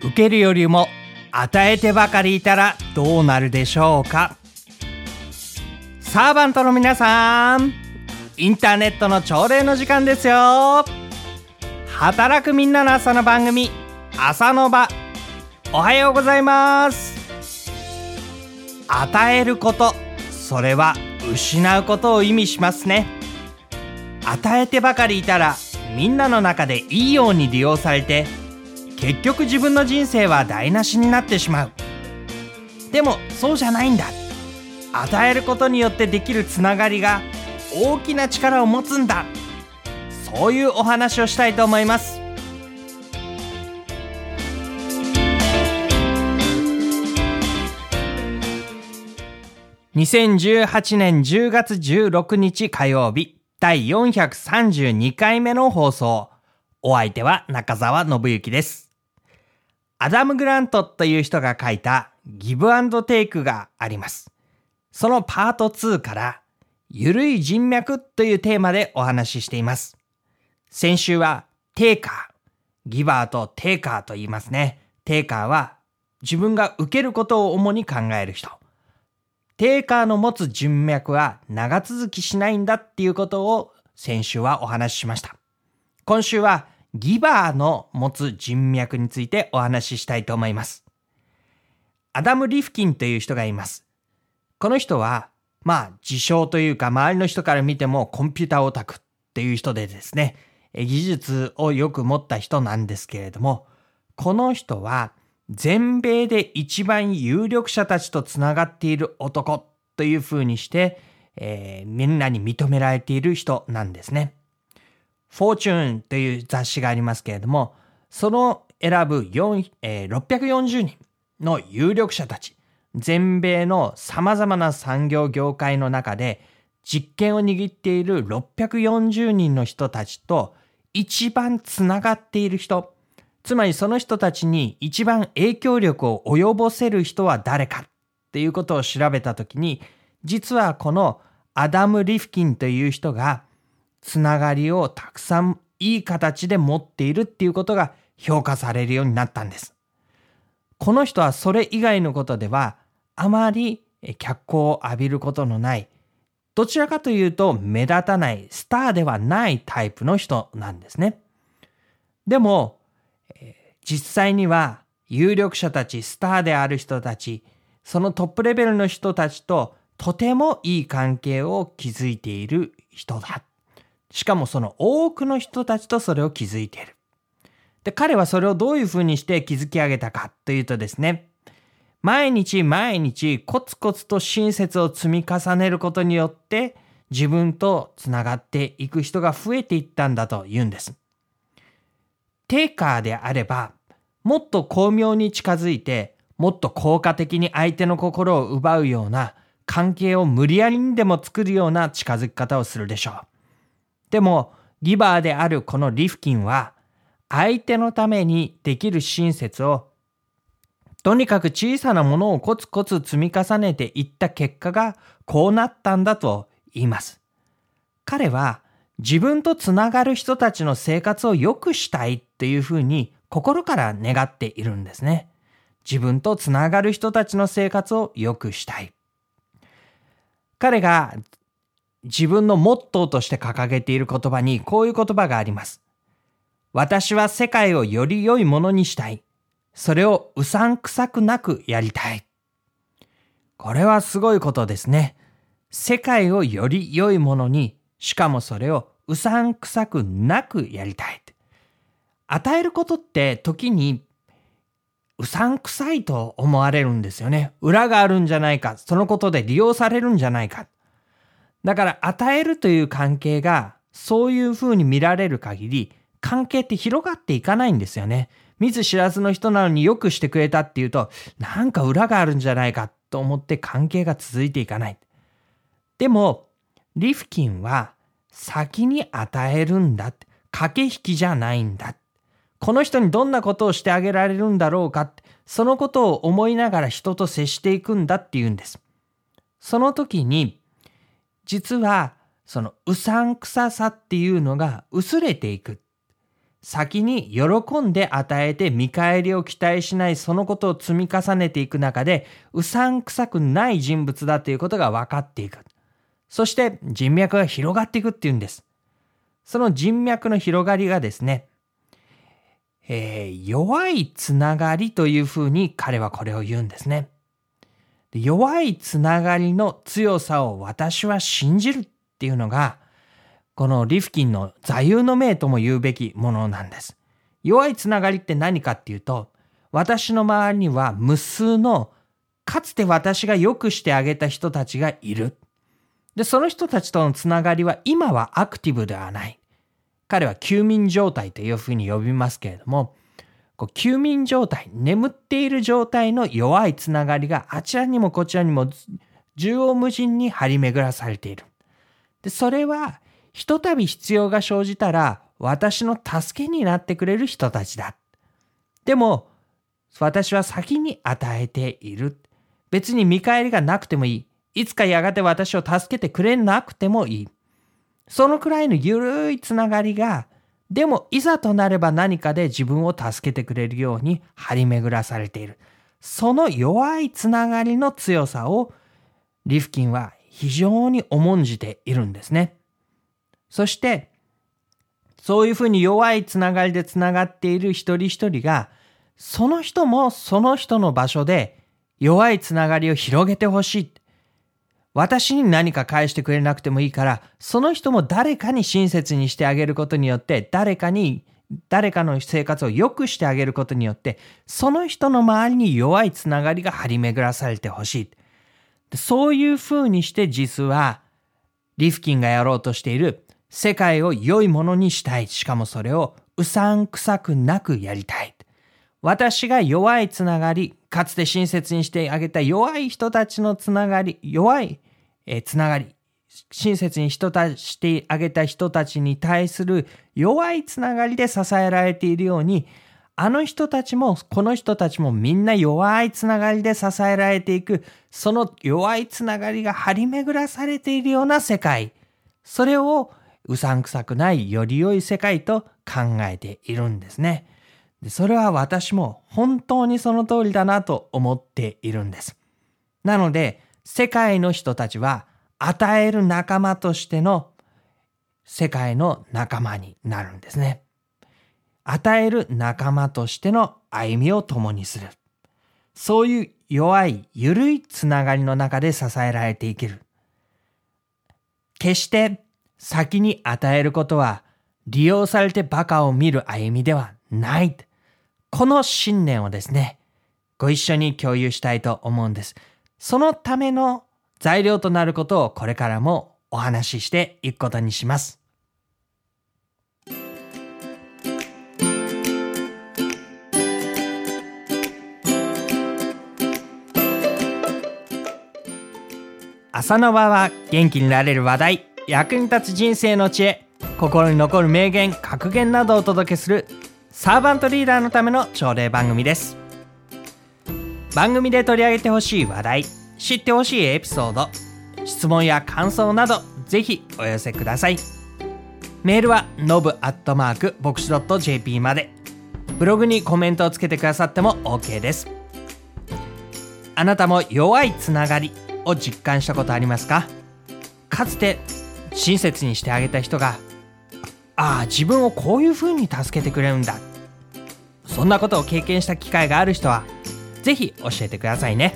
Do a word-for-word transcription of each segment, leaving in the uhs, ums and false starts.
受けるよりも与えてばかりいたらどうなるでしょうか。サーバントの皆さん、インターネットの朝礼の時間ですよ。働くみんなの朝の番組、朝の場。おはようございます。与えること、それは失うことを意味しますね。与えてばかりいたらみんなの中でいいように利用されて、結局自分の人生は台無しになってしまう。でもそうじゃないんだ。与えることによってできるつながりが大きな力を持つんだ。そういうお話をしたいと思います。にせんじゅうはちねんじゅうがつじゅうろくにち火曜日、だいよんひゃくさんじゅうにかいめの放送。お相手は中澤信之です。アダム・グラントという人が書いたギブアンドテイクがあります。そのパートツーからゆるい人脈というテーマでお話ししています。先週はテイカー、ギバーとテイカーと言いますね。テイカーは自分が受けることを主に考える人。テイカーの持つ人脈は長続きしないんだっていうことを先週はお話ししました。今週はギバーの持つ人脈についてお話ししたいと思います。アダム・リフキンという人がいます。この人は、まあ自称というか周りの人から見てもコンピューターオタクっていう人でですね、技術をよく持った人なんですけれども、この人は全米で一番有力者たちとつながっている男というふうにして、えー、みんなに認められている人なんですね。フォーチューンという雑誌がありますけれども、その選ぶ4、えー、ろっぴゃくよんじゅうにんの有力者たち、全米の様々な産業業界の中で実権を握っているろっぴゃくよんじゅうにんの人たちと一番つながっている人、つまりその人たちに一番影響力を及ぼせる人は誰かっていうことを調べたときに、実はこのアダム・リフキンという人がつながりをたくさんいい形で持っているっていうことが評価されるようになったんです。この人はそれ以外のことではあまり脚光を浴びることのない、どちらかというと目立たないスターではないタイプの人なんですね。でも実際には有力者たち、スターである人たち、そのトップレベルの人たちととてもいい関係を築いている人だ。しかもその多くの人たちとそれを築いている。で、彼はそれをどういうふうにして築き上げたかというとですね、毎日毎日コツコツと親切を積み重ねることによって自分とつながっていく人が増えていったんだと言うんです。テイカーであれば、もっと巧妙に近づいて、もっと効果的に相手の心を奪うような関係を無理やりにでも作るような近づき方をするでしょう。でも、ギバーであるこのリフキンは、相手のためにできる親切を、とにかく小さなものをコツコツ積み重ねていった結果がこうなったんだと言います。彼は、自分とつながる人たちの生活を良くしたいっていうふうに心から願っているんですね。自分とつながる人たちの生活を良くしたい。彼が自分のモットーとして掲げている言葉にこういう言葉があります。私は世界をより良いものにしたい。それをうさんくさくなくやりたい。これはすごいことですね。世界をより良いものに、しかもそれをうさんくさくなくやりたい。与えることって時にうさんくさいと思われるんですよね。裏があるんじゃないか。そのことで利用されるんじゃないか。だから与えるという関係がそういうふうに見られる限り、関係って広がっていかないんですよね。見ず知らずの人なのによくしてくれたっていうと、なんか裏があるんじゃないかと思って関係が続いていかない。でも、リフキンは先に与えるんだ。駆け引きじゃないんだ。この人にどんなことをしてあげられるんだろうか。そのことを思いながら人と接していくんだっていうんです。その時に、実はそのうさんくささっていうのが薄れていく。 先に喜んで与えて見返りを期待しない、そのことを積み重ねていく中で、うさんくさくない人物だということが分かっていく。そして人脈が広がっていくっていうんです。その人脈の広がりがですね、えー、弱いつながりというふうに彼はこれを言うんですね。弱いつながりの強さを私は信じるっていうのが、このリフキンの座右の銘とも言うべきものなんです。弱いつながりって何かっていうと、私の周りには無数のかつて私が良くしてあげた人たちがいる。で、その人たちとのつながりは今はアクティブではない。彼は休眠状態というふうに呼びますけれども、こう休眠状態、眠っている状態の弱いつながりがあちらにもこちらにも縦横無尽に張り巡らされている。で、それはひとたび必要が生じたら私の助けになってくれる人たちだ。でも私は先に与えている。別に見返りがなくてもいい。いつかやがて私を助けてくれなくてもいい。そのくらいのゆるいつながりが、でもいざとなれば何かで自分を助けてくれるように張り巡らされている。その弱いつながりの強さをリフキンは非常に重んじているんですね。そしてそういうふうに弱いつながりでつながっている一人一人が、その人もその人の場所で弱いつながりを広げてほしい。私に何か返してくれなくてもいいから、その人も誰かに親切にしてあげることによって、誰かに、誰かの生活を良くしてあげることによって、その人の周りに弱いつながりが張り巡らされてほしい。そういうふうにして実は、リフキンがやろうとしている世界を良いものにしたい。しかもそれをうさんくさくなくやりたい。私が弱いつながり、かつて親切にしてあげた弱い人たちのつながり、弱い、えー、つながり、親切に人たしてあげた人たちに対する弱いつながりで支えられているように、あの人たちもこの人たちもみんな弱いつながりで支えられていく、その弱いつながりが張り巡らされているような世界、それをうさんくさくないより良い世界と考えているんですね。で、それは私も本当にその通りだなと思っているんです。なので、世界の人たちは与える仲間としての世界の仲間になるんですね。与える仲間としての歩みを共にする。そういう弱い、緩いつながりの中で支えられていける。決して先に与えることは利用されてバカを見る歩みではない。この信念をですね、ご一緒に共有したいと思うんです。そのための材料となることをこれからもお話ししていくことにします。朝の場は元気になれる話題、役に立つ人生の知恵、心に残る名言、格言などをお届けするサーバントリーダーのための朝礼番組です。番組で取り上げてほしい話題、知ってほしいエピソード、質問や感想などぜひお寄せください。メールは ノブ アットマーク ボクシ ドット ジェーピー まで。ブログにコメントをつけてくださっても OK です。あなたも弱いつながりを実感したことありますか？かつて親切にしてあげた人が、ああ、自分をこういう風に助けてくれるんだ。そんなことを経験した機会がある人は、ぜひ教えてくださいね。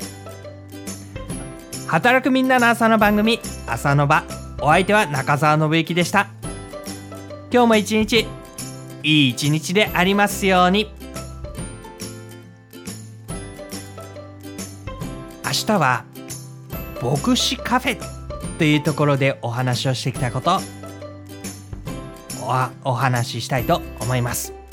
働くみんなの朝の番組、朝の場。お相手は中澤信之でした。今日も一日、いい一日でありますように。明日は、牧師カフェというところでお話をしてきたこと、お, お話ししたいと思います。